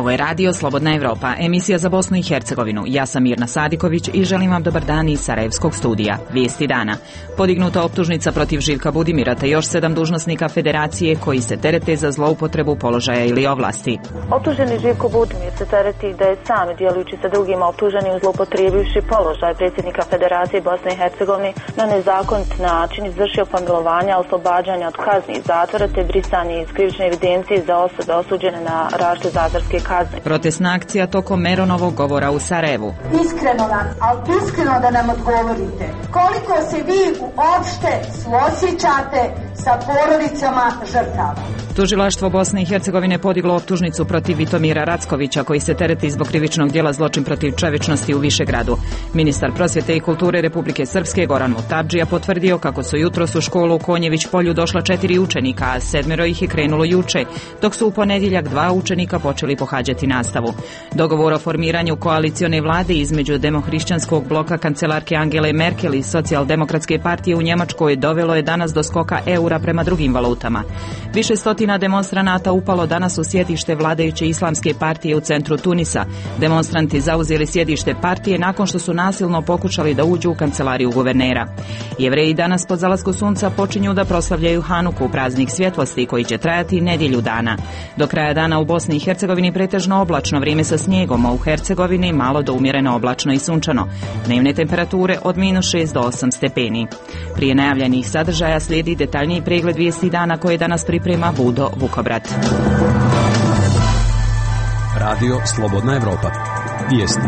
Ovo je radio Slobodna Evropa, emisija za Bosnu i Hercegovinu. Ja sam Mirna Sadiković i želim vam dobar dan iz Sarajevskog studija. Vijesti dana. Podignuta optužnica protiv Živka Budimira te još 7 dužnosnika federacije koji se terete za zloupotrebu položaja ili ovlasti. Optuženi Živko Budimir se tereti da je sam, djelujući sa drugima optuženim zloupotrijebivši položaj predsjednika Federacije Bosne i Hercegovine, na nezakonit način izvršio pomilovanja, oslobađanja od kazni zatvora te brisanje iz krivične evidencije za osobe osuđene na različite zatvorske kazne. Protestna akcija tokom Meronovog govora u Sarajevu. Iskreno da nam odgovorite, koliko se vi uopšte suosjećate sa porodicama žrtava? Tužilaštvo Bosne i Hercegovine podiglo optužnicu protiv Vitomira Rackovića koji se tereti zbog krivičnog djela zločin protiv čovječnosti u Višegradu. Ministar prosvjete i kulture Republike Srpske Goran Mutabdžija potvrdio kako su jutros u školu u Konjević polju došla 4 učenika, a 7 ih je krenulo juče, dok su u ponedjeljak 2 učenika počeli pohađati nastavu. Dogovor o formiranju koalicione vlade između demohrišćanskog bloka kancelarke Angele Merkel i socijaldemokratske partije u Njemačkoj dovelo je danas do skoka eura prema drugim valutama. Više stotina demonstranata upalo danas u sjedište vladajuće islamske partije u centru Tunisa. Demonstranti zauzeli sjedište partije nakon što su nasilno pokušali da uđu u kancelariju guvernera. Jevreji danas pod zalasku sunca počinju da proslavljaju Hanuku, praznik svjetlosti koji će trajati nedjelju dana. Do kraja dana u Bosni i Hercegovini pretežno oblačno vrijeme sa snijegom, a u Hercegovini malo do umjereno oblačno i sunčano. Dnevne temperature od -6 do 8 stepeni. Prije najavljenih sadržaja slijedi detaljniji pregled vijesti dana koje danas priprema Budo Vukobrat. Radio Slobodna Evropa. Vijesti.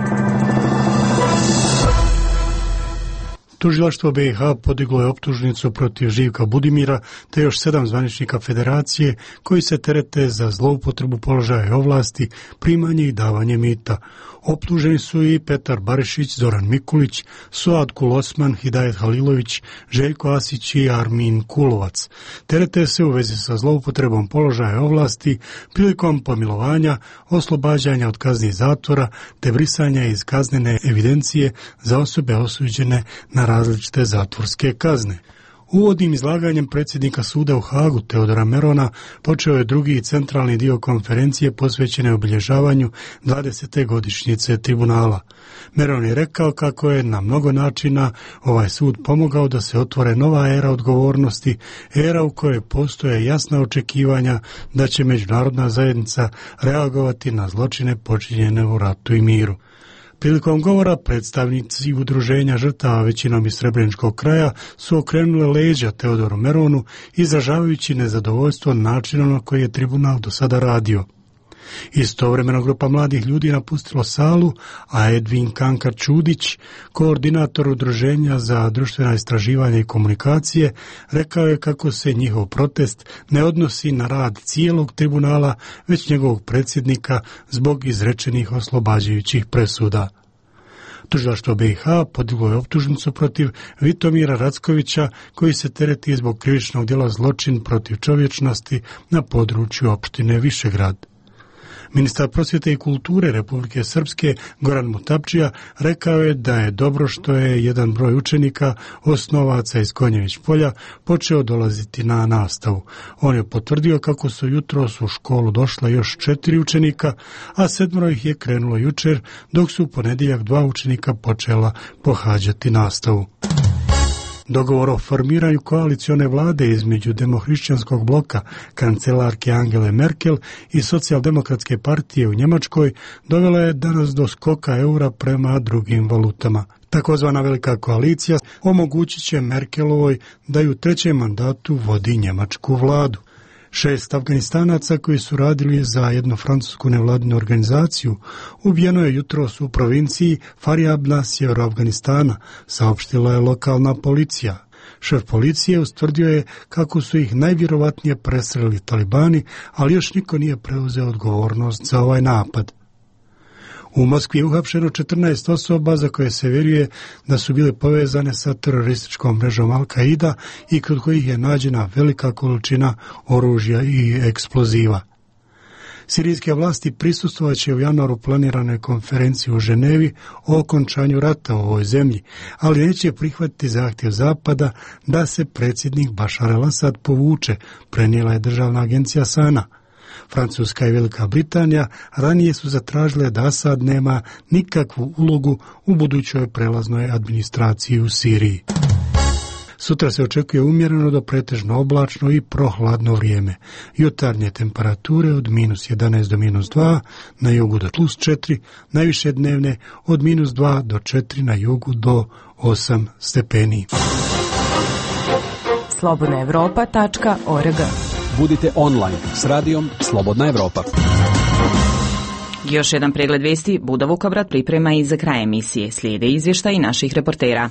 Tužilaštvo BiH podiglo je optužnicu protiv Živka Budimira te još 7 zvaničnika federacije koji se terete za zloupotrebu položaja i ovlasti, primanje i davanje mita. Optuženi su i Petar Barišić, Zoran Mikulić, Suad Kulosman, Hidajet Halilović, Željko Asić i Armin Kulovac. Terete se u vezi sa zloupotrebom položaja i ovlasti prilikom pomilovanja, oslobađanja od kazni zatvora te brisanja iz kaznene evidencije za osobe osuđene na različite zatvorske kazne. Uvodnim izlaganjem predsjednika suda u Hagu Teodora Merona počeo je drugi i centralni dio konferencije posvećene obilježavanju 20. godišnjice tribunala. Meron je rekao kako je na mnogo načina ovaj sud pomogao da se otvore nova era odgovornosti, era u kojoj postoje jasna očekivanja da će međunarodna zajednica reagovati na zločine počinjene u ratu i miru. Prilikom govora predstavnici udruženja žrtava većinom iz Srebreničkog kraja su okrenule leđa Teodoru Meronu izražavajući nezadovoljstvo načinom na koji je tribunal do sada radio. Istovremeno grupa mladih ljudi napustilo salu, a Edvin Kanka Čudić, koordinator udruženja za društvena istraživanja i komunikacije, rekao je kako se njihov protest ne odnosi na rad cijelog tribunala, već njegovog predsjednika zbog izrečenih oslobađajućih presuda. Tužilaštvo BiH podiglo je optužnicu protiv Vitomira Rackovića koji se tereti zbog krivičnog djela zločin protiv čovječnosti na području opštine Višegrad. Ministar prosvjete i kulture Republike Srpske Goran Mutabdžija rekao je da je dobro što je jedan broj učenika osnovaca iz Konjević polja počeo dolaziti na nastavu. On je potvrdio kako su jutros u školu došla još 4 učenika, a 7 ih je krenulo jučer, dok su u ponedjeljak 2 učenika počela pohađati nastavu. Dogovor o formiranju koalicione vlade između demohrišćanskog bloka kancelarke Angele Merkel i socijaldemokratske partije u Njemačkoj dovela je danas do skoka eura prema drugim valutama. Takozvana velika koalicija omogućit će Merkelovoj da ju u 3. mandatu vodi njemačku vladu. 6 Afganistanaca koji su radili za jednu francusku nevladinu organizaciju ubijeno je jutros u provinciji Faryab na sjeveru Afganistana, saopštila je lokalna policija. Šef policije ustvrdio je kako su ih najvjerovatnije prestrelili talibani, ali još niko nije preuzeo odgovornost za ovaj napad. U Moskvi je uhapšeno 14 osoba za koje se vjeruje da su bile povezane sa terorističkom mrežom Al-Qaida i kod kojih je nađena velika količina oružja i eksploziva. Sirijske vlasti prisustvovat će u januaru planiranoj konferenciji u Ženevi o okončanju rata u ovoj zemlji, ali neće prihvatiti zahtjev Zapada da se predsjednik Bašar al-Asad povuče, prenijela je državna agencija SANA. Francuska i Velika Britanija ranije su zatražile da Asad nema nikakvu ulogu u budućoj prelaznoj administraciji u Siriji. Sutra se očekuje umjereno do pretežno oblačno i prohladno vrijeme. Jutarnje temperature od -11 do -2, na jugu do +4, najviše dnevne od -2 do 4, na jugu do 8 stepeni. slobodnaevropa.org. Budite online s radijom Slobodna Evropa. Još jedan pregled vijesti Buda Vukobrad priprema i za kraj emisije. Slijede izvještaji naših reportera.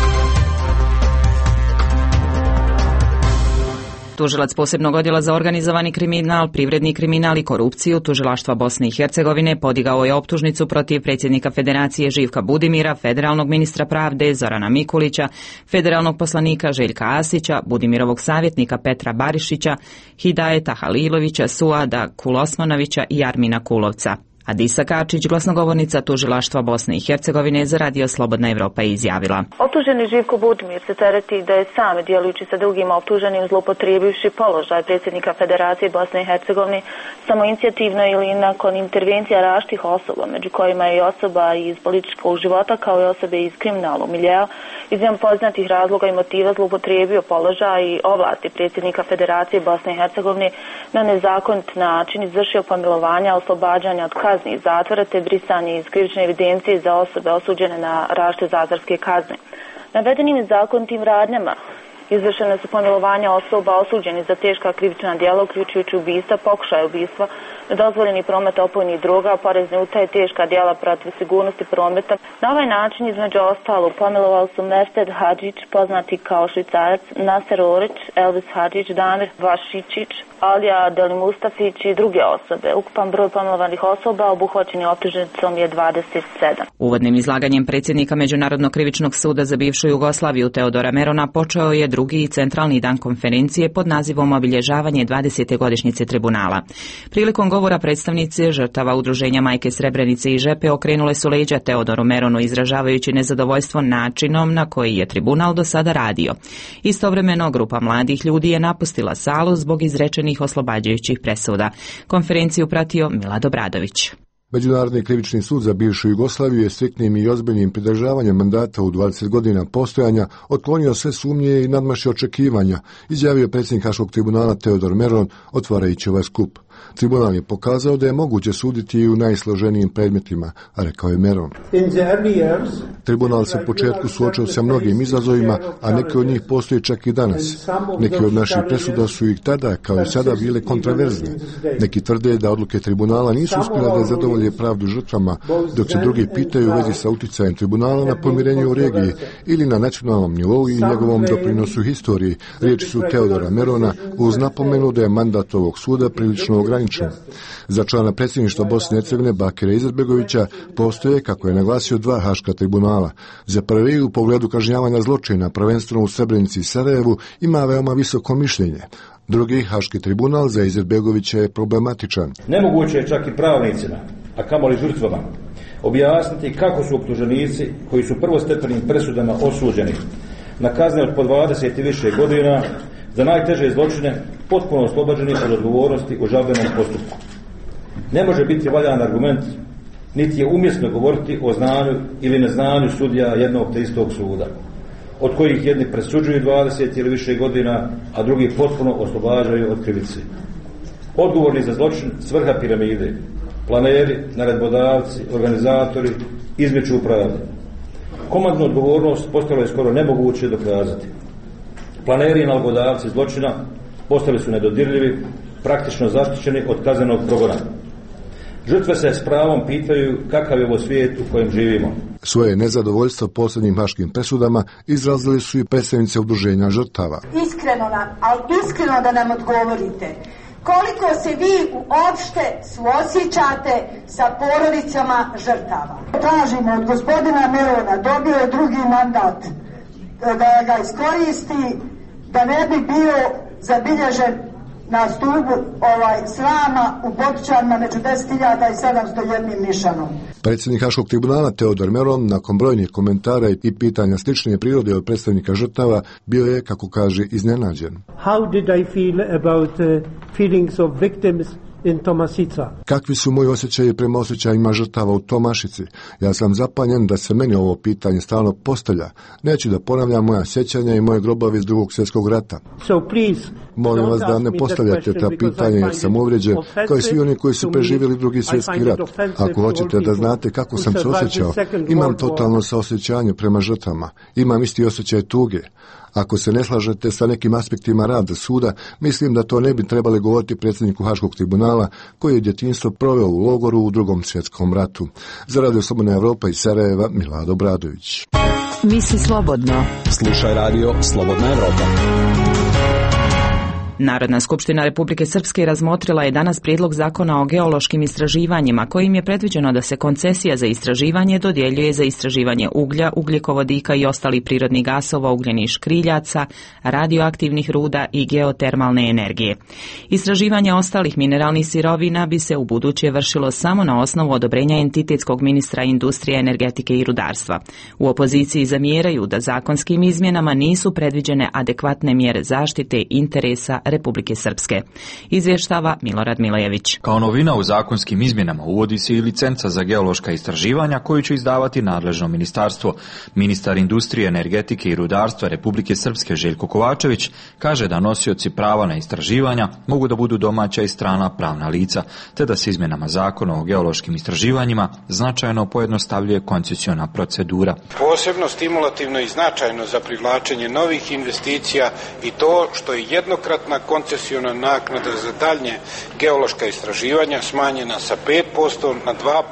Tužilac posebnog odjela za organizovani kriminal, privredni kriminal i korupciju Tužilaštva Bosne i Hercegovine podigao je optužnicu protiv predsjednika Federacije Živka Budimira, federalnog ministra pravde Zorana Mikulića, federalnog poslanika Željka Asića, Budimirovog savjetnika Petra Barišića, Hidajeta Halilovića, Suada Kulosmanovića i Armina Kulovca. Adisa Kačić, glasnogovornica Tužilaštva Bosne i Hercegovine za Radio Slobodna Evropa, je izjavila. Optuženi Živko Budimir se tereti da je sam, djelujući sa drugima optuženim, zloupotrijebivši položaj predsjednika Federacije Bosne i Hercegovine samoinicijativno ili nakon intervencija različitih osoba, među kojima je i osoba iz političkog života kao i osobe iz kriminalnog miljea, iz njom poznatih razloga i motiva zloupotrijebio položaj i ovlasti predsjednika Federacije Bosne i Hercegovine na nezakonit način, izvršio pomilovanja, oslobađanja od kazni zatvora te brisanje iz krivične evidencije za osobe osuđene na različite zatvorske kazne. Navedenim nezakonitim radnjama izvršene su pomilovanja osoba osuđenih za teška krivična djela, uključujući ubistva, pokušaj ubistva, nedozvoljeni promet opojnih droga, porezne utaje, teška djela protiv sigurnosti prometa. Na ovaj način, između ostalog, pomilovali su Mested Hadžić, poznati kao Švicarac, Naser Orić, Elvis Hadžić, Damir Vašičić, Alija Deli Mustafić i druge osobe. Ukupan broj pomilovanih osoba obuhvaćeni optužnicom je 27. Uvodnim izlaganjem predsjednika Međunarodnog krivičnog suda za bivšu Jugoslaviju Teodora Merona počeo je drugi i centralni dan konferencije pod nazivom Obilježavanje 20. godišnjice tribunala. Prilikom govora predstavnice žrtava udruženja Majke Srebrenice i Žepe okrenule su leđa Teodoru Meronu, izražavajući nezadovoljstvo načinom na koji je tribunal do sada radio. Istovremeno, grupa mladih ljudi je napustila salu zbog izrečenih oslobađajućih presuda. Konferenciju pratio Milad Obradović. Međunarodni krivični sud za bivšu Jugoslaviju je striktnim i ozbiljnim pridržavanjem mandata u 20 godina postojanja otklonio sve sumnje i nadmašio očekivanja, izjavio predsjednik Haškog tribunala Teodor Meron, otvarajući ovaj skup. Tribunal je pokazao da je moguće suditi i u najsloženijim predmetima, a rekao je Meron. Tribunal se u početku suočio sa mnogim izazovima, a neki od njih postoji čak i danas. Neki od naših presuda su i tada, kao i sada, bile kontraverzne. Neki tvrde da odluke tribunala nisu uspjela da zadovolje pravdu žrtvama, dok se drugi pitaju u vezi sa uticajem tribunala na pomirenje u regiji ili na nacionalnom nivou i njegovom doprinosu historiji. Riječi su Teodora Merona uz napomenu da je mandat ovog suda prilično ograničen. Za člana predsjedništva Bosne i Hercegovine Bakira Izetbegovića postoje, kako je naglasio, dva haška tribunala. Za prvi, u pogledu kažnjavanja zločina, prvenstveno u Srebrenici i Sarajevu, ima veoma visoko mišljenje. Drugi, haški tribunal, za Izetbegovića je problematičan. Nemoguće je čak i pravnicima, a kamoli žrtvama, objasniti kako su optuženici koji su prvostepenim presudama osuđeni na kazne od po 20 i više godina za najteže zločine potpuno oslobođeni od odgovornosti u žalbenom postupku. Ne može biti valjan argument, niti je umjesno govoriti o znanju ili neznanju sudija jednog te istog suda, od kojih jedni presuđuju 20 ili više godina, a drugi potpuno oslobađaju od krivice. Odgovorni za zločin svrha piramide, planeri, naredbodavci, organizatori izmiču pravde. Komandnu odgovornost postalo je skoro nemoguće dokazati. Planeri i nalogodavci zločina postali su nedodirljivi, praktično zaštićeni od kaznenog progona. Žrtve se s pravom pitaju kakav je ovo svijet u kojem živimo. Svoje nezadovoljstvo posljednjim haškim presudama izrazili su i predstavnice udruženja žrtava. Iskreno da nam odgovorite, koliko se vi uopšte suosjećate sa porodicama žrtava? Tražimo od gospodina Merona, dobio je drugi mandat, da ga iskoristi, da ne bi bio zabilježen na stubu srama u Botičanima među 10.701 nišanom. Predsjednik Haškog tribunala Teodor Meron, nakon brojnih komentara i pitanja slične prirode od predstavnika žrtava, bio je, kako kaže, iznenađen. How did I feel about feelings of victims in Tomasica. Kakvi su moji osjećaji prema osjećajima žrtava u Tomašici? Ja sam zapanjen da se meni ovo pitanje stalno postavlja. Neću da ponavljam moja sjećanja i moje grobovi iz Drugog svjetskog rata. Molim vas da ne postavljate ta pitanja jer sam uvrijeđen kao i svi oni koji su preživjeli Drugi svjetski rat. Ako hoćete da znate kako sam se osjećao, imam totalno saosjećanje prema žrtvama. Imam isti osjećaj tuge. Ako se ne slažete sa nekim aspektima rada suda, mislim da to ne bi trebali govoriti predsjedniku Haškog tribunala koji je djetinjstvo proveo u logoru u Drugom svjetskom ratu. Za Radio Slobodna Evropa iz Sarajeva, Milad Obradović. Misli slobodno. Slušaj Radio Slobodna Evropa. Narodna skupština Republike Srpske razmotrila je danas prijedlog zakona o geološkim istraživanjima kojim je predviđeno da se koncesija za istraživanje dodjeljuje za istraživanje uglja, ugljikovodika i ostalih prirodnih gasova, ugljenih škriljaca, radioaktivnih ruda i geotermalne energije. Istraživanje ostalih mineralnih sirovina bi se u buduće vršilo samo na osnovu odobrenja entitetskog ministra industrije, energetike i rudarstva. U opoziciji zamjeraju da zakonskim izmjenama nisu predviđene adekvatne mjere zaštite interesa Republike Srpske. Izvještava Milorad Milojević. Kao novina u zakonskim izmjenama uvodi se i licenca za geološka istraživanja koju će izdavati nadležno ministarstvo. Ministar industrije, energetike i rudarstva Republike Srpske Željko Kovačević kaže da nosioci prava na istraživanja mogu da budu domaća i strana pravna lica, te da se izmjenama zakona o geološkim istraživanjima značajno pojednostavljuje koncesiona procedura. Posebno stimulativno i značajno za privlačenje novih investicija i to što je jednokratna koncesiona naknada za daljnje geološka istraživanja smanjena sa 5% na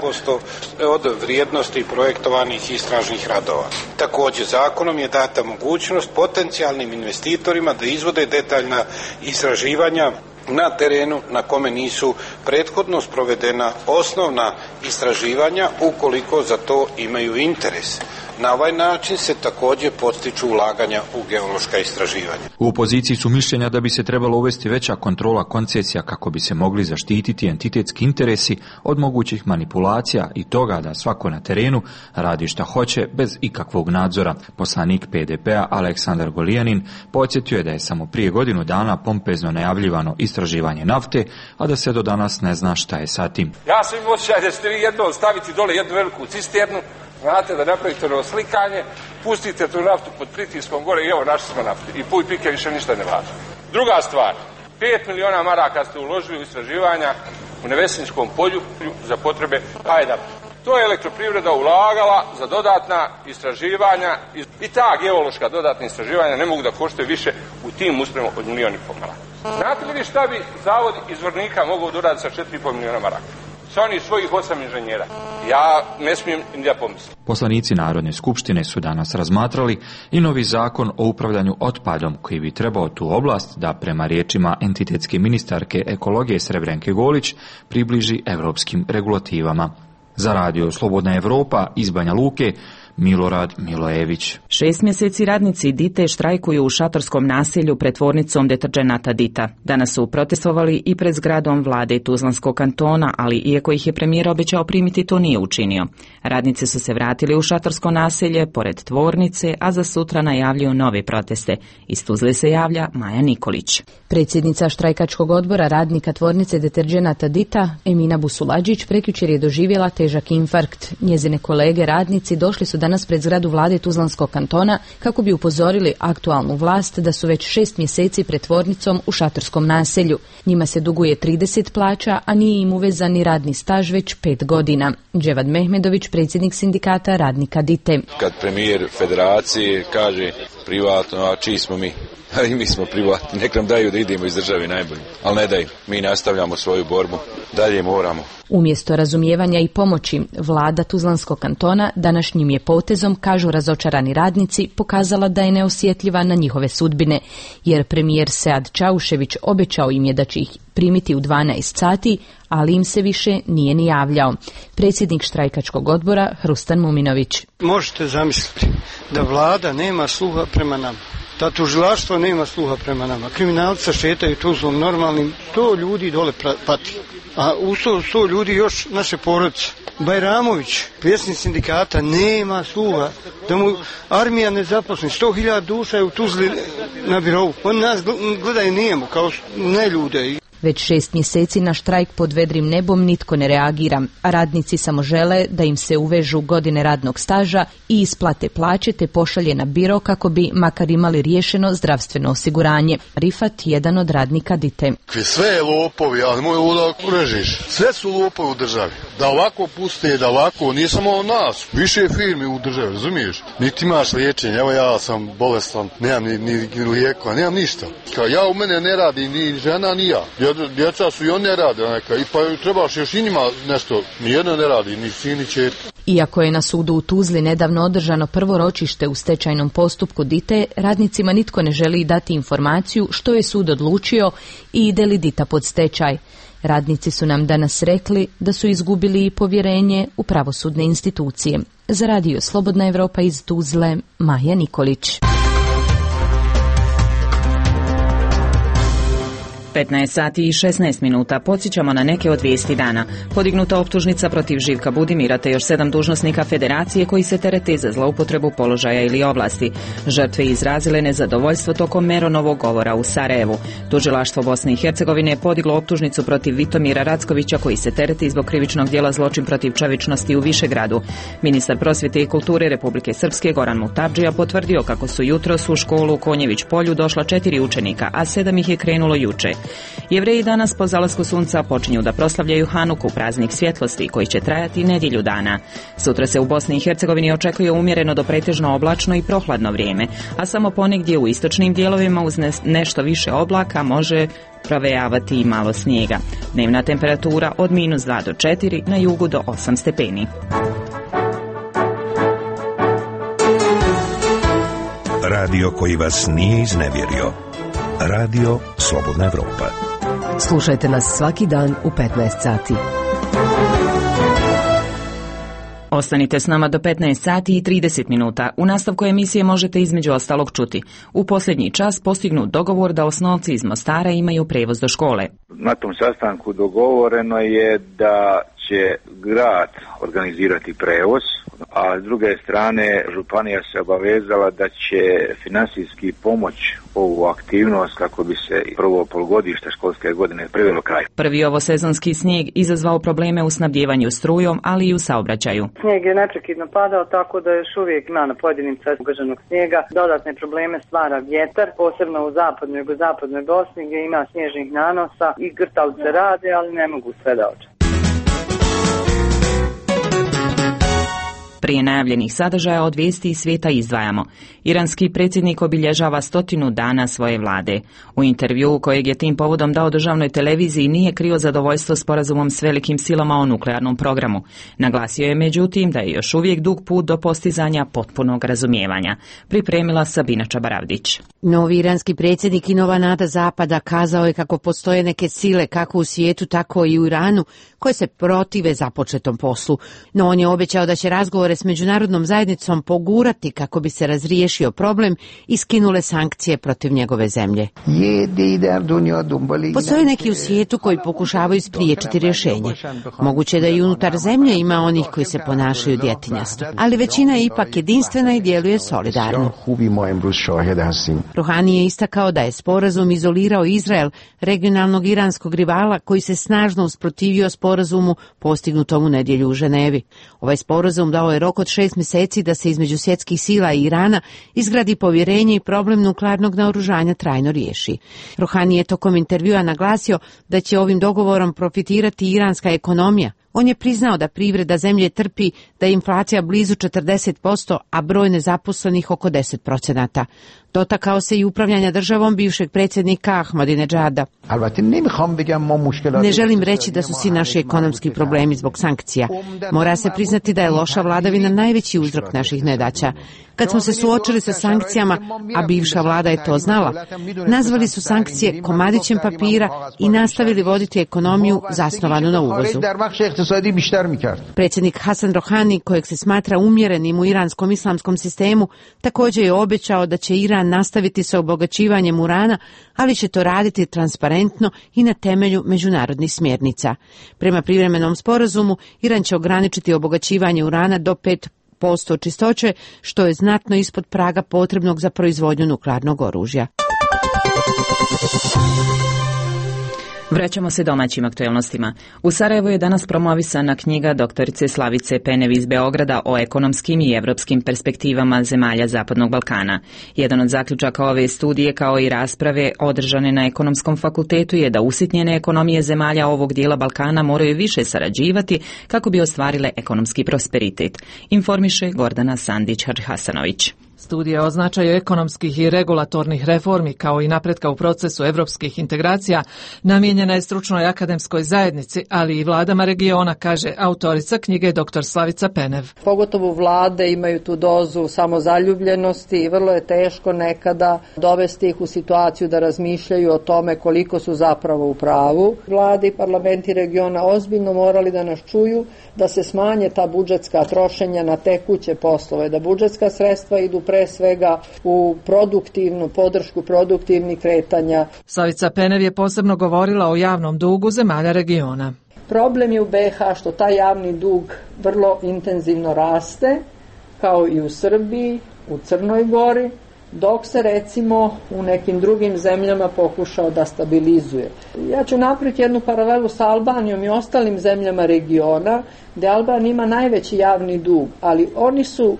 2% od vrijednosti projektovanih istražnih radova. Također zakonom je data mogućnost potencijalnim investitorima da izvode detaljna istraživanja na terenu na kome nisu prethodno sprovedena osnovna istraživanja ukoliko za to imaju interes. Na ovaj način se također podstiču ulaganja u geološka istraživanja. U opoziciji su mišljenja da bi se trebalo uvesti veća kontrola koncesija kako bi se mogli zaštititi entitetski interesi od mogućih manipulacija i toga da svako na terenu radi šta hoće bez ikakvog nadzora. Poslanik PDP-a Aleksandar Golijanin podsjetio je da je samo prije godinu dana pompezno najavljivano istraživanje nafte, a da se do danas ne zna šta je sa tim. Ja sam im osjećaj da ćete vi jednom staviti dole jednu veliku cisternu, znate da napravite ono slikanje, pustite tu naftu pod pritiskom gore i evo našli smo naftu. I puj pike više ništa ne važi. Druga stvar, 5 miliona maraka ste uložili u istraživanja u Nevesinskom polju za potrebe Hajdara. To je elektroprivreda ulagala za dodatna istraživanja i ta geološka dodatna istraživanja ne mogu da koštaju više u tim uspravima od 1,5 miliona maraka. Znate li vi šta bi zavod izvornika mogao doraditi sa 4,5 miliona maraka? Sa onih svojih 8 inženjera. Ja ne smijem ni da pomislim. Poslanici Narodne skupštine su danas razmatrali i novi zakon o upravljanju otpadom koji bi trebao tu oblast da prema riječima entitetske ministarke ekologije Srebrenke Golić približi europskim regulativama. Za Radio Slobodna Evropa iz Banja Luke, Milorad Milojević. 6 mjeseci radnici Dite štrajkuju u šatorskom naselju pred tvornicom deterdženata Dita. Danas su protestovali i pred zgradom vlade Tuzlanskog kantona, ali iako ih je premijer obećao primiti, to nije učinio. Radnici su se vratili u šatorsko naselje pored tvornice, a za sutra najavljuju nove proteste. Iz Tuzle se javlja Maja Nikolić. Predsjednica štrajkačkog odbora radnika tvornice deterdženata Dita, Emina Busuladžić, prekjučer je doživjela težak infarkt. Njezine kolege radnici došli su danas pred zgradu vlade Tuzlanskog kantona kako bi upozorili aktualnu vlast da su već 6 mjeseci pred tvornicom u šatorskom naselju. Njima se duguje 30 plaća, a nije im uvezan ni radni staž već 5 godina. Dževad Mehmedović, predsjednik sindikata radnika Dite. Kad premijer federacije kaže privatno, a čiji smo mi? I mi smo privatni, nek nam daju da idemo iz države najbolje, ali ne daju. Mi nastavljamo svoju borbu, dalje moramo. Umjesto razumijevanja i pomoći, vlada Tuzlanskog kantona današnjim je potezom, kažu razočarani radnici, pokazala da je neosjetljiva na njihove sudbine, jer premijer Sead Čaušević obećao im je da će ih primiti u 12 sati, ali im se više nije ni javljao. Predsjednik štrajkačkog odbora Hrustan Muminović. Možete zamisliti da vlada nema sluha prema nama. Da tužilaštvo nema sluha prema nama. Kriminalci šetaju Tuzlom normalnim, to ljudi dole pati. A uz to ljudi još naše porodice. Bajramović, pjesnik sindikata, nema sluha. Da mu armija ne zaposli. 100.000 duša je u Tuzli na birovu. On nas gledaju nijemo kao ne ljude. Već 6 mjeseci na štrajk pod vedrim nebom nitko ne reagira, a radnici samo žele da im se uvežu godine radnog staža i isplate plaće te pošalje na biro kako bi makar imali riješeno zdravstveno osiguranje. Rifat, jedan od radnika Dite. Sve je lopovi, ali moj ludak režiš. Sve su lopovi u državi. Da ovako puste, da ovako, nije samo nas, više firmi u državi, razumiješ? Niti imaš liječenje, evo ja sam bolestan, nemam ni lijekova, nemam ništa. Ja u mene ne radi ni žena ni ja. Djeca su i oni ne rade, i pa trebaš još i njima nešto, nijedno ne radi, ni sin ni čer. Iako je na sudu u Tuzli nedavno održano prvo ročište u stečajnom postupku Dite, radnicima nitko ne želi dati informaciju što je sud odlučio i ide li Dita pod stečaj. Radnici su nam danas rekli da su izgubili i povjerenje u pravosudne institucije. Za Radio Slobodna Evropa iz Tuzle, Maja Nikolić. 15 sati i 16 minuta. Podsjećamo na neke od vijesti dana. Podignuta optužnica protiv Živka Budimira te još 7 dužnosnika federacije koji se terete za zloupotrebu položaja ili ovlasti. Žrtve izrazile nezadovoljstvo tokom Meronovog govora u Sarajevu. Tužilaštvo Bosne i Hercegovine je podiglo optužnicu protiv Vitomira Rackovića koji se tereti zbog krivičnog djela zločin protiv čovječnosti u Višegradu. Ministar prosvjete i kulture Republike Srpske Goran Mutabdžija potvrdio kako su jutros u školu u Konjević polju došla 4 učenika, a 7 ih je krenulo juče. Jevreji danas po zalasku sunca počinju da proslavljaju Hanuku, praznik svjetlosti, koji će trajati nedjelju dana. Sutra se u Bosni i Hercegovini očekuje umjereno do pretežno oblačno i prohladno vrijeme, a samo ponegdje u istočnim dijelovima uz nešto više oblaka može provejavati i malo snijega. Dnevna temperatura od -2 do 4, na jugu do 8 stepeni. Radio koji vas nije iznevjerio. Radio Slobodna Evropa. Slušajte nas svaki dan u 15 sati. Ostanite s nama do 15 sati i 30 minuta. U nastavku emisije možete između ostalog čuti. U posljednji čas postignut dogovor da osnovci iz Mostara imaju prevoz do škole. Na tom sastanku dogovoreno je da će grad organizirati prevoz, a s druge strane županija se obavezala da će finansijski pomoć ovu aktivnost kako bi se prvo polugodište školske godine privelo kraju. Prvi ovosezonski snijeg izazvao probleme u snabdjevanju strujom, ali i u saobraćaju. Snijeg je neprekidno padao, tako da još uvijek ima na pojedinim cestama ugaženog snijega. Dodatne probleme stvara vjetar, posebno u zapadnoj i jugozapadnoj Bosni gdje ima snježnih nanosa i grtalice rade, ali ne mogu sve da oče. Prije najavljenih sadržaja od vijesti iz svijeta izdvajamo. Iranski predsjednik obilježava 100 dana svoje vlade. U intervjuu kojeg je tim povodom dao državnoj televiziji nije krio zadovoljstvo sporazumom s velikim silama o nuklearnom programu. Naglasio je međutim da je još uvijek dug put do postizanja potpunog razumijevanja. Pripremila Sabina Čabaravdić. Novi iranski predsjednik i nova nada Zapada kazao je kako postoje neke sile kako u svijetu tako i u Iranu koje se protive započetom poslu. No on je obećao da će razgovore s međunarodnom zajednicom pogurati kako bi se razriješio problem i skinule sankcije protiv njegove zemlje. Postoje neki u svijetu koji pokušavaju spriječiti rješenje. Moguće da i unutar zemlje ima onih koji se ponašaju djetinjasto, ali većina je ipak jedinstvena i djeluje solidarno. Rohani je istakao da je sporazum izolirao Izrael, regionalnog iranskog rivala koji se snažno usprotivio sporazumu postignutom u nedjelju u Ženevi. Ovaj sporazum dao je rok od 6 mjeseci da se između svjetskih sila i Irana izgradi povjerenje i problem nuklearnog naoružanja trajno riješi. Rohani je tokom intervjua naglasio da će ovim dogovorom profitirati iranska ekonomija. On je priznao da privreda zemlje trpi, da je inflacija blizu 40%, a broj nezaposlenih oko 10%. Dotakao se i upravljanja državom bivšeg predsjednika Ahmadinejada. Ne želim reći da su svi naši ekonomski problemi zbog sankcija. Mora se priznati da je loša vladavina najveći uzrok naših nedaća. Kad smo se suočili sa sankcijama, a bivša vlada je to znala, nazvali su sankcije komadićem papira i nastavili voditi ekonomiju zasnovanu na uvozu. Predsjednik Hasan Rohani, kojeg se smatra umjerenim u iranskom islamskom sistemu, također je obećao da će Iran nastaviti sa obogaćivanjem urana, ali će to raditi transparentno i na temelju međunarodnih smjernica. Prema privremenom sporazumu, Iran će ograničiti obogaćivanje urana do 5% čistoće, što je znatno ispod praga potrebnog za proizvodnju nuklearnog oružja. Vraćamo se domaćim aktuelnostima. U Sarajevu je danas promovisana knjiga doktorice Slavice Penev iz Beograda o ekonomskim i evropskim perspektivama zemalja Zapadnog Balkana. Jedan od zaključaka ove studije, kao i rasprave održane na Ekonomskom fakultetu, je da usitnjene ekonomije zemalja ovog dijela Balkana moraju više sarađivati kako bi ostvarile ekonomski prosperitet. Informiše Gordana Sandić-Hasanović. Studija o značaju ekonomskih i regulatornih reformi kao i napretka u procesu evropskih integracija namijenjena je stručnoj akademskoj zajednici, ali i vladama regiona, kaže autorica knjige dr. Slavica Penev. Pogotovo vlade imaju tu dozu samozaljubljenosti i vrlo je teško nekada dovesti ih u situaciju da razmišljaju o tome koliko su zapravo u pravu. Vlade i parlamenti regiona ozbiljno morali da nas čuju da se smanje ta budžetska trošenja na tekuće poslove, da budžetska sredstva idu pre svega u produktivnu podršku produktivnih kretanja. Slavica Penev je posebno govorila o javnom dugu zemalja regiona. Problem je u BiH što taj javni dug vrlo intenzivno raste, kao i u Srbiji, u Crnoj Gori, dok se recimo u nekim drugim zemljama pokušao da stabilizuje. Ja ću napraviti jednu paralelu sa Albanijom i ostalim zemljama regiona, gdje Albanija ima najveći javni dug, ali oni su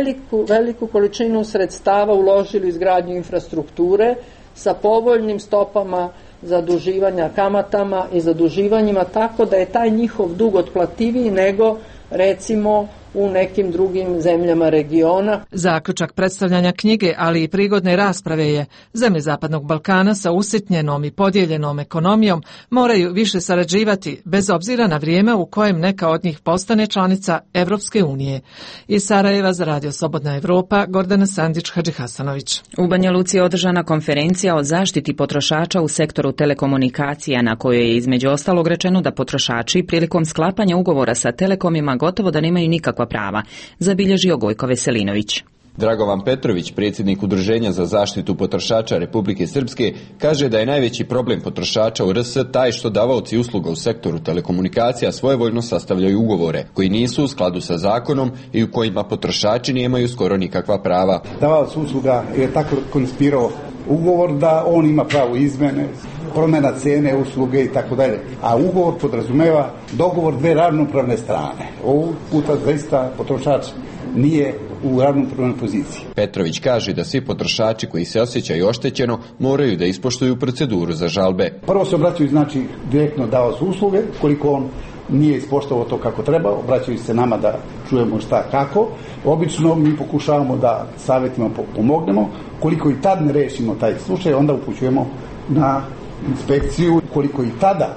veliku količinu sredstava uložili u izgradnju infrastrukture sa povoljnim stopama zaduživanja, kamatama i zaduživanjima, tako da je taj njihov dug otplativiji nego recimo u nekim drugim zemljama regiona. Zaključak predstavljanja knjige, ali i prigodne rasprave je: zemlje Zapadnog Balkana sa usitnjenom i podijeljenom ekonomijom moraju više sarađivati, bez obzira na vrijeme u kojem neka od njih postane članica Evropske unije. Iz Sarajeva za Radio Slobodna Evropa, Gordana Sandić-Hadžihasanović. U Banja Luci je održana konferencija o zaštiti potrošača u sektoru telekomunikacija, na kojoj je između ostalog rečeno da potrošači prilikom sklapanja ugovora sa telekomima gotovo da nemaju nikakva prava, zabilježio Gojko Veselinović. Dragovan Petrović, predsjednik Udruženja za zaštitu potrošača Republike Srpske, kaže da je najveći problem potrošača u RS taj što davaoci usluga u sektoru telekomunikacija svojevoljno sastavljaju ugovore koji nisu u skladu sa zakonom i u kojima potrošači nemaju skoro nikakva prava. Davalac usluga je tako koncipirao ugovor da on ima pravo izmene, promjena cijene usluge i tako dalje. A ugovor podrazumeva dogovor dve ravnopravne strane. Ovog puta zaista potrošač nije u ravnopravnoj poziciji. Petrović kaže da svi potrošači koji se osjećaju oštećeno moraju da ispoštuju proceduru za žalbe. Prvo se obraćaju direktno davaocu usluge, koliko on nije ispoštovao to kako treba, obraćaju se nama da čujemo šta kako. Obično mi pokušavamo da savjetima pomognemo. Koliko i tad ne rešimo taj slučaj, onda upućujemo na inspekciju. Koliko i tada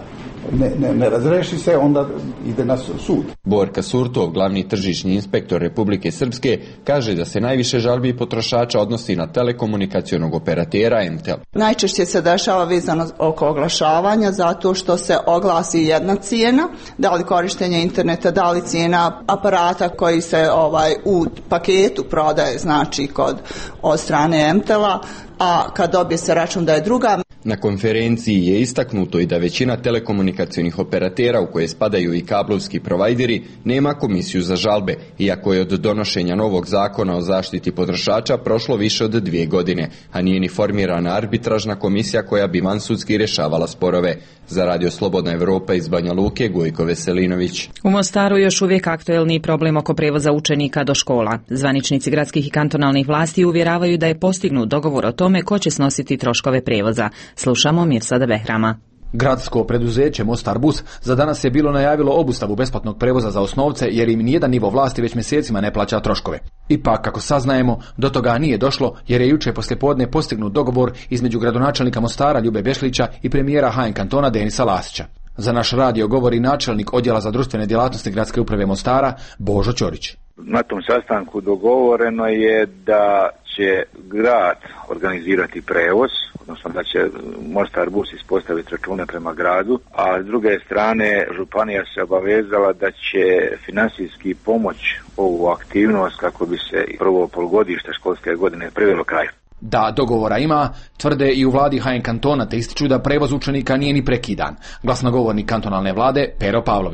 ne razreši se, onda ide na sud. Borka Surtov, glavni tržišni inspektor Republike Srpske, kaže da se najviše žalbi potrošača odnosi na telekomunikacionog operatera MTEL. Najčešće se dešava vezano oko oglašavanja, zato što se oglasi jedna cijena, da li korištenje interneta, da li cijena aparata koji se u paketu prodaje, znači od strane MTEL-a, a kad dobije se račun da je druga. Na konferenciji je istaknuto i da većina telekomunikacionih operatera, u koje spadaju i kablovski provajderi, nema komisiju za žalbe, iako je od donošenja novog zakona o zaštiti potrošača prošlo više od 2 godine, a nije ni formirana arbitražna komisija koja bi vansudski rješavala sporove. Za Radio Slobodna Evropa iz Banja Luke, Gojko Veselinović. U Mostaru još uvijek aktuelni problem oko prevoza učenika do škola. Zvaničnici gradskih i kantonalnih vlasti uvjeravaju da je postignut dogovor o tome ko će snositi troškove prevoza. Slušamo Mirsada Behrama. Gradsko preduzeće Mostar Bus za danas je bilo najavilo obustavu besplatnog prevoza za osnovce jer im nijedan nivo vlasti već mjesecima ne plaća troškove. Ipak, kako saznajemo, do toga nije došlo jer je jučer poslijepodne postignut dogovor između gradonačelnika Mostara Ljube Bešlića i premijera HN kantona Denisa Lasića. Za naš radio govori načelnik odjela za društvene djelatnosti Gradske uprave Mostara Božo Ćorić. Na tom sastanku dogovoreno je da će grad organizirati prevoz, odnosno da će Mostar Bus ispostaviti račune prema gradu, a s druge strane županija se obavezala da će financijski pomoć ovu aktivnost kako bi se prvo polugodište školske godine privelo kraju. Da dogovora ima, tvrde i u vladi HN kantona, te ističu da prevoz učenika nije ni prekidan. Glasnogovornik kantonalne vlade Pero Pavlović.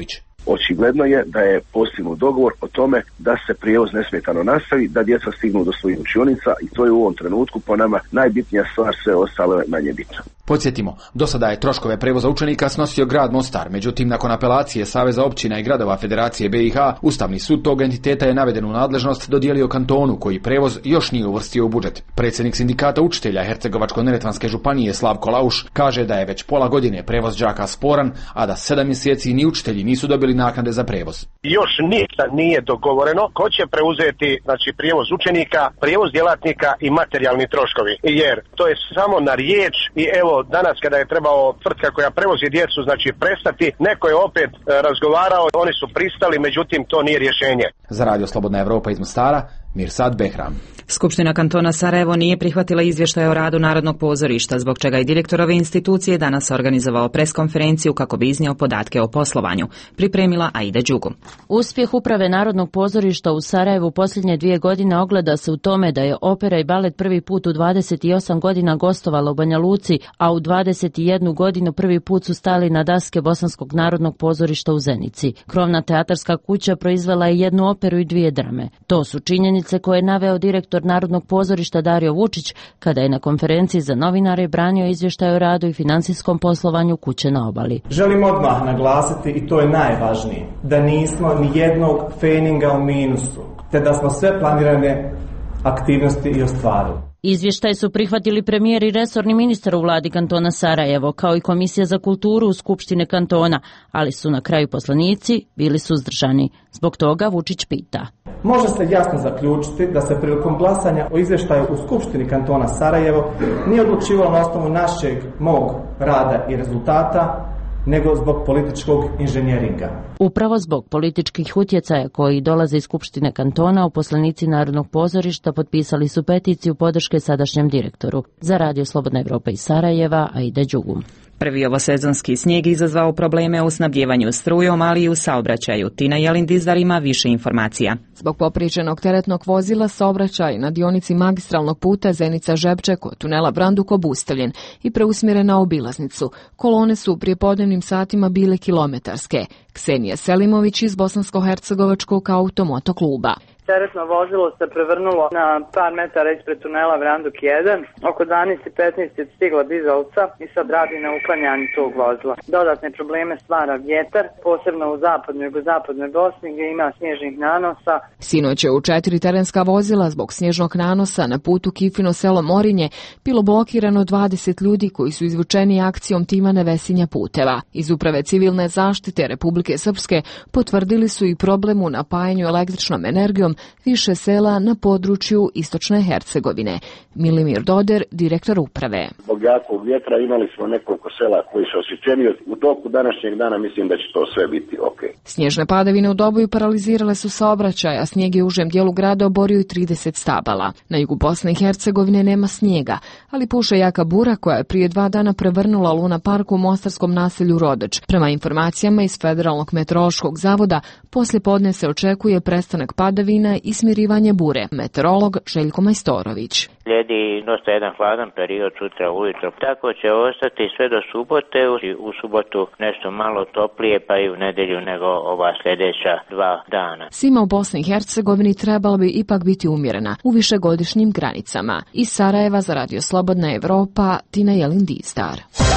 Očigledno je da je postignut dogovor o tome da se prijevoz nesmetano nastavi, da djeca stignu do svojih učionica i to je u ovom trenutku po nama najbitnija stvar, sve ostalo je manje bitno. Podsjetimo, do sada je troškove prevoza učenika snosio grad Mostar, međutim nakon apelacije Saveza općina i gradova Federacije BiH, Ustavni sud tog entiteta je navedenu nadležnost dodijelio kantonu koji prevoz još nije uvrstio u budžet. Predsjednik sindikata učitelja Hercegovačko-neretvanske županije Slavko Lauš kaže da je već pola godine prevoz đaka sporan, a da 7 mjeseci ni učitelji nisu dobili naknade za prevoz. Još ništa nije dogovoreno ko će preuzeti prijevoz učenika, prijevoz djelatnika i materijalni troškovi, jer to je samo na riječ i evo danas kada je trebao tvrtka koja prevozi djecu prestati, neko je opet razgovarao, oni su pristali, međutim to nije rješenje. Za Radio Slobodna Evropa iz Mostara, Mirsad Behram. Skupština kantona Sarajevo nije prihvatila izvještaj o radu Narodnog pozorišta, zbog čega je direktor ove institucije danas organizovao preskonferenciju kako bi iznio podatke o poslovanju. Pripremila Aida Đugu. Uspjeh uprave Narodnog pozorišta u Sarajevu posljednje 2 godine ogleda se u tome da je opera i balet prvi put u 28 godina gostovala u Banja Luci, a u 21 godinu prvi put su stali na daske Bosanskog narodnog pozorišta u Zenici. Krovna teatarska kuća proizvela je 1 operu i 2 drame. To su činjenice koje je naveo direktor Narodnog pozorišta Dario Vučić kada je na konferenciji za novinare branio izvještaj o radu i financijskom poslovanju kuće na obali. Želim odmah naglasiti, i to je najvažnije, da nismo ni jednog feninga u minusu, te da smo sve planirane aktivnosti i ostvarili. Izvještaj su prihvatili premijer i resorni ministar u vladi kantona Sarajevo, kao i Komisija za kulturu u Skupštine kantona, ali su na kraju poslanici bili suzdržani. Zbog toga Vučić pita. Može se jasno zaključiti da se prilikom glasanja o izvještaju u Skupštini kantona Sarajevo nije odlučivalo na osnovu mog rada i rezultata, nego zbog političkog inženjeringa. Upravo zbog političkih utjecaja koji dolaze iz Skupštine kantona, uposlenici Narodnog pozorišta potpisali su peticiju podrške sadašnjem direktoru. Za Radio Slobodna Evropa iz Sarajeva, Aida Đugu. Prvi ovosezonski snijeg izazvao probleme u snabdjevanju strujom, ali i u saobraćaju. Tina Jelindizdar ima više informacija. Zbog popričanog teretnog vozila saobraćaj na dionici magistralnog puta Zenica-Žepče kod tunela Branduk obustavljen i preusmjeren na obilaznicu. Kolone su u prijepodnevnim satima bile kilometarske. Ksenija Selimović iz Bosansko-hercegovačkog automotokluba. Teretno vozilo se prevrnulo na par metara ispred tunela Vranduk 1. Oko 12:15 je stigla dizalca i sad radi na uklanjanju tog vozila. Dodatne probleme stvara vjetar, posebno u zapadnoj i jugozapadnoj Bosni gdje ima snježnih nanosa. Sinoć je u 4 terenska vozila zbog snježnog nanosa na putu Kifino selo Morinje bilo blokirano 20 ljudi koji su izvučeni akcijom tima Nevesinja puteva. Iz Uprave civilne zaštite Republike Srpske potvrdili su i problem u napajanju električnom energijom više sela na području Istočne Hercegovine. Milimir Doder, direktor uprave. Zbog jakog vjetra imali smo nekoliko sela koji su osjećeni. U toku današnjeg dana mislim da će to sve biti ok. Snježne padavine u Doboju paralizirale su saobraćaj, a snijeg je u užem dijelu grada oborio i 30 stabala. Na jugu Bosne i Hercegovine nema snijega, ali puše jaka bura koja je prije 2 dana prevrnula Luna park u mostarskom naselju Rodoč. Prema informacijama iz Federalnog meteorološkog zavoda, poslije podne se očekuje prestanak padavina i smirivanje bure. Meteorolog Željko Majstorović. Slijedi dosta jedan hladan period sutra ujutro. Tako će ostati sve do subote. U subotu nešto malo toplije, pa i u nedjelju nego ova sljedeća 2 dana. Zima u Bosni i Hercegovini trebala bi ipak biti umjerena u višegodišnjim granicama. Iz Sarajeva za Radio Slobodna Evropa, Tina Jelindizdar.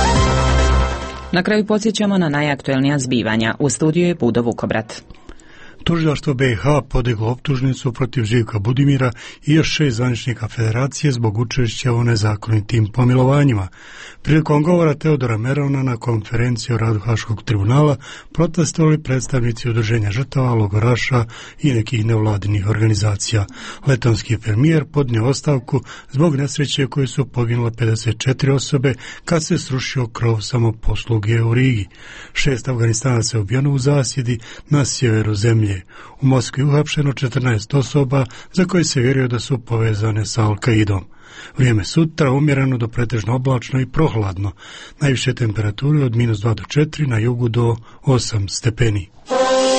Na kraju podsjećamo na najaktuelnija zbivanja. U studiju je Budo Vukobrat. Tužilaštvo BiH podiglo optužnicu protiv Živka Budimira i još 6 zvaničnika federacije zbog učešća u nezakonitim pomilovanjima. Prilikom govora Teodora Merona na konferenciji o radu Haškog tribunala protestovali predstavnici udruženja žrtava, logoraša i nekih nevladinih organizacija. Letonski premijer podnio ostavku zbog nesreće koje su poginule 54 osobe kad se srušio krov samoposluge u Rigi. 6 Afganistanaca je ubijeno u zasjedi na sjeveru zemlje. U Moskvi je uhapšeno 14 osoba za koje se vjeruje da su povezane sa Al-Kaidom. Vrijeme sutra umjereno do pretežno oblačno i prohladno. Najviše temperature od -2 do 4, na jugu do 8 stepeni.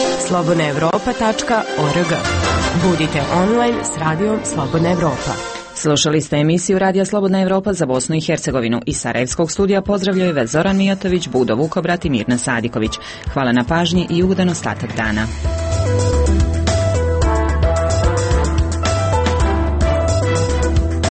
Slobodnaevropa.org. Budite online s radijom Slobodna Evropa. Slušali ste emisiju Radija Slobodna Evropa za Bosnu i Hercegovinu. Iz Sarajevskog studija pozdravljaju vas Zoran Mijatović, Budo Vukobrat i Mirna Sadiković. Hvala na pažnji i ugodan ostatak dana.